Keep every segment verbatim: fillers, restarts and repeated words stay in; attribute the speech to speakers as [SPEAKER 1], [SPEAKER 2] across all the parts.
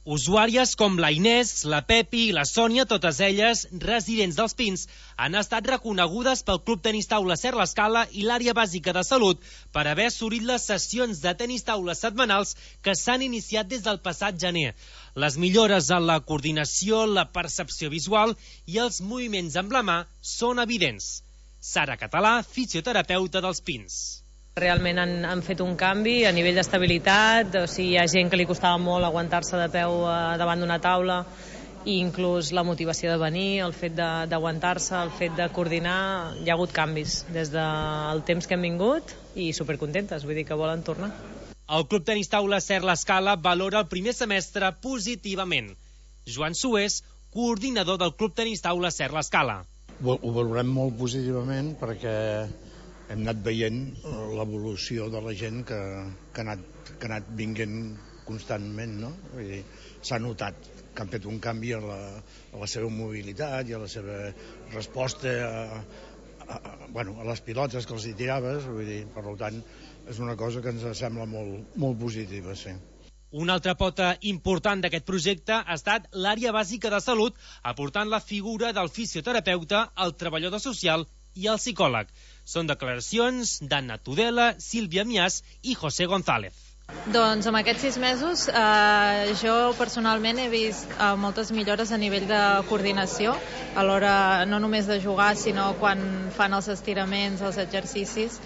[SPEAKER 1] Usuàries com la Inés, la Pepi i la Sònia, totes elles residents dels Pins, han estat reconegudes pel Club Tenis Taula Ser l'Escala i l'Àrea Bàsica de Salut per haver assolit les sessions de tenis taula setmanals que s'han iniciat des del passat gener. Les millores en la coordinació, la percepció visual i els moviments amb la mà són evidents. Sara Català, fisioterapeuta dels Pins.
[SPEAKER 2] Realment han, han fet un canvi a nivell d'estabilitat, o sigui, hi ha gent que li costava molt aguantar-se de peu eh, davant d'una taula, i inclús la motivació de venir, el fet d'aguantar-se, el fet de coordinar, hi ha hagut canvis des del temps que hem vingut i supercontentes, vull dir que volen tornar.
[SPEAKER 1] El Club Tenis Taula Ser l'Escala valora el primer semestre positivament. Joan Sués, coordinador del Club Tenis Taula Ser l'Escala.
[SPEAKER 3] Ho valorem molt positivament perquè hem anat veient l'evolució de la gent que, que, ha anat, que ha anat vinguent constantment, no? S'ha notat que han fet un canvi a la, a la seva mobilitat i a la seva resposta a, a, a, bueno, a les pilotes que els hi tiraves, vull dir, per tant, és una cosa que ens sembla molt, molt positiva, sí.
[SPEAKER 1] Una altra pota important d'aquest projecte ha estat l'àrea bàsica de salut, aportant la figura del fisioterapeuta, el treballador social i el psicòleg. Són declaracions d'Anna Tudela, Sílvia Mias i José González.
[SPEAKER 4] Doncs en aquests sis mesos eh, jo personalment he vist eh, moltes millores a nivell de coordinació, a l'hora no només de jugar, sinó quan fan els estiraments, els exercicis.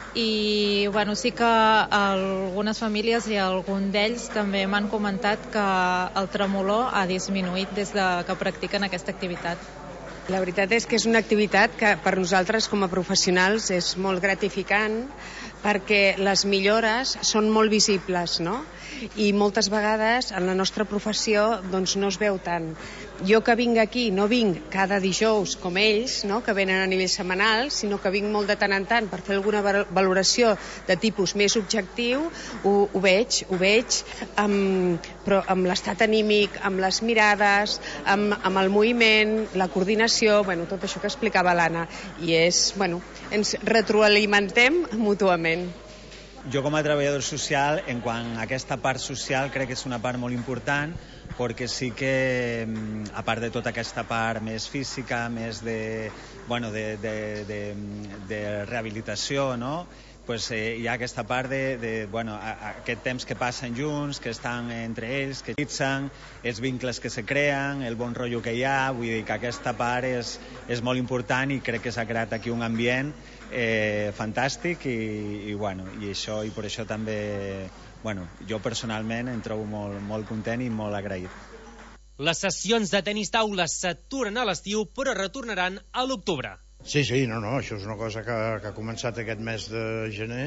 [SPEAKER 4] I bueno, sí que algunes famílies i algun d'ells també m'han comentat que el tremolor ha disminuït des de que practiquen aquesta activitat.
[SPEAKER 5] La veritat és que és una activitat que per nosaltres com a professionals és molt gratificant perquè les millores són molt visibles, no? I moltes vegades en la nostra professió doncs, no es veu tant. Jo que vinc aquí, no vinc cada dijous com ells, no? Que venen a nivell setmanal, sinó que vinc molt de tant en tant per fer alguna valoració de tipus més objectiu, ho, ho veig, ho veig amb, però amb l'estat anímic, amb les mirades, amb, amb el moviment, la coordinació, bueno, tot això que explicava l'Anna. I és, bueno, ens retroalimentem mútuament.
[SPEAKER 6] Jo com a treballador social, en quant a aquesta part social, crec que és una part molt important, perquè sí que, a part de tota aquesta part més física, més de, bueno, de, de, de, de rehabilitació, no? Pues, eh, hi ha aquesta part de, de bueno, a, a aquest temps que passen junts, que estan entre ells, que fixen, els vincles que se creen, el bon rotllo que hi ha, vull dir que aquesta part és, és molt important i crec que s'ha creat aquí un ambient eh, fantàstic i, i, bueno, i, això, i per això també bueno, jo personalment em trobo molt, molt content i molt agraït.
[SPEAKER 1] Les sessions de tenis taula s'aturen a l'estiu però retornaran a l'octubre.
[SPEAKER 3] Sí, sí, no, no, això és una cosa que, que ha començat aquest mes de gener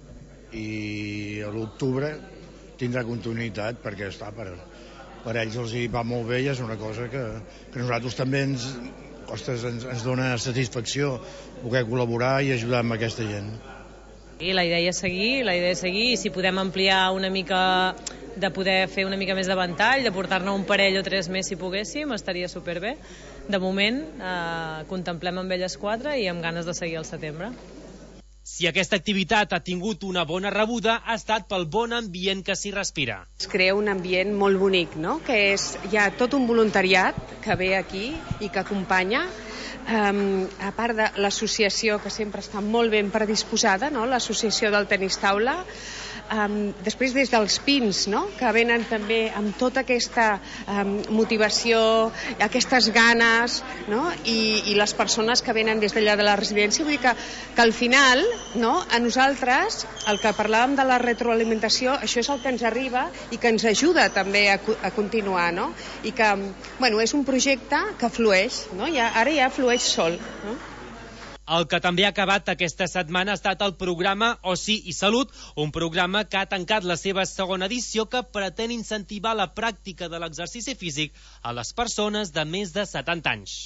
[SPEAKER 3] i a l'octubre tindrà continuïtat perquè està, per, per ells els hi va molt bé i és una cosa que, que nosaltres també ens, ostres, ens, ens dona satisfacció poder col·laborar i ajudar amb aquesta gent.
[SPEAKER 2] I la idea és seguir, la idea és seguir i si podem ampliar una mica, de poder fer una mica més de ventall, de portar-ne un parell o tres més si poguéssim, estaria superbé. De moment, eh, contemplem amb elles quatre i amb ganes de seguir al setembre.
[SPEAKER 1] Si aquesta activitat ha tingut una bona rebuda, ha estat pel bon ambient que s'hi respira.
[SPEAKER 5] Es crea un ambient molt bonic, no? Que és, hi ha tot un voluntariat que ve aquí i que acompanya, Um, a part de l'associació que sempre està molt ben predisposada, no? L'associació del tenis taula, um, després des dels Pins, no? Que venen també amb tota aquesta um, motivació, aquestes ganes, no? I, i les persones que venen des d'allà de la residència, vull dir que, que al final, no? A nosaltres, el que parlàvem de la retroalimentació, això és el que ens arriba i que ens ajuda també a, a continuar, no? I que, bueno, és un projecte que flueix, no? Ja, ara ja flueix sol, no?
[SPEAKER 1] El que també ha acabat aquesta setmana ha estat el programa Oci i Salut, un programa que ha tancat la seva segona edició que pretén incentivar la pràctica de l'exercici físic a les persones de més de setanta anys.